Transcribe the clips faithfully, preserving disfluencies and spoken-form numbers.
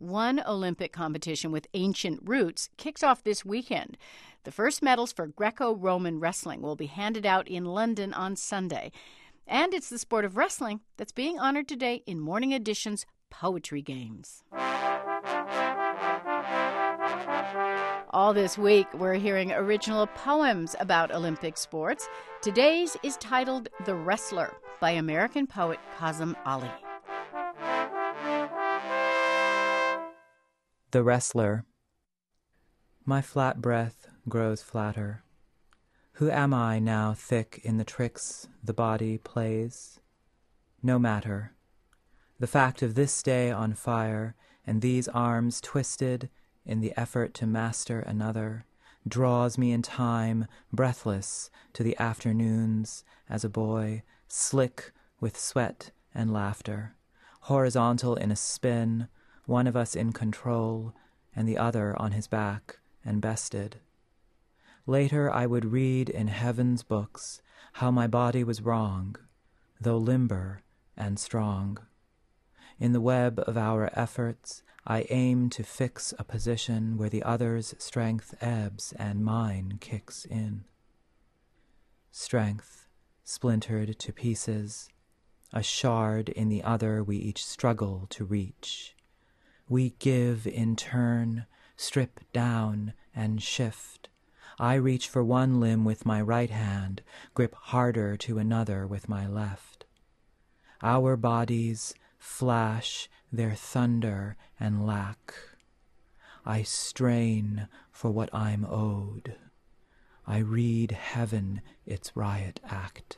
One Olympic competition with ancient roots kicks off this weekend. The first medals for Greco-Roman wrestling will be handed out in London on Sunday. And it's the sport of wrestling that's being honored today in Morning Edition's Poetry Games. All this week, we're hearing original poems about Olympic sports. Today's is titled The Wrestler by American poet Kazim Ali. The Wrestler. My flat breath grows flatter. Who am I now thick in the tricks the body plays? No matter. The fact of this day on fire and these arms twisted in the effort to master another draws me in time, breathless, to the afternoons as a boy, slick with sweat and laughter, horizontal in a spin, one of us in control, and the other on his back and bested. Later I would read in heaven's books how my body was wrong, though limber and strong. In the web of our efforts, I aim to fix a position where the other's strength ebbs and mine kicks in. Strength, splintered to pieces, a shard in the other we each struggle to reach. We give in turn, strip down and shift. I reach for one limb with my right hand, grip harder to another with my left. Our bodies flash their thunder and lack. I strain for what I'm owed. I read heaven its riot act.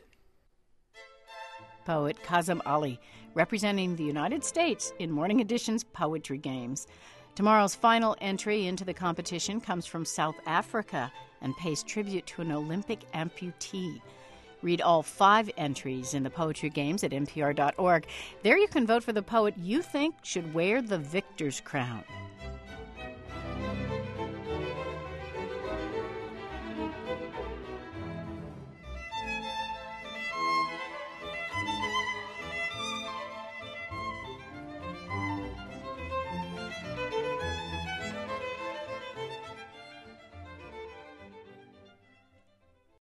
Poet Kazim Ali, representing the United States in Morning Edition's Poetry Games. Tomorrow's final entry into the competition comes from South Africa and pays tribute to an Olympic amputee. Read all five entries in the Poetry Games at N P R dot org. There you can vote for the poet you think should wear the victor's crown.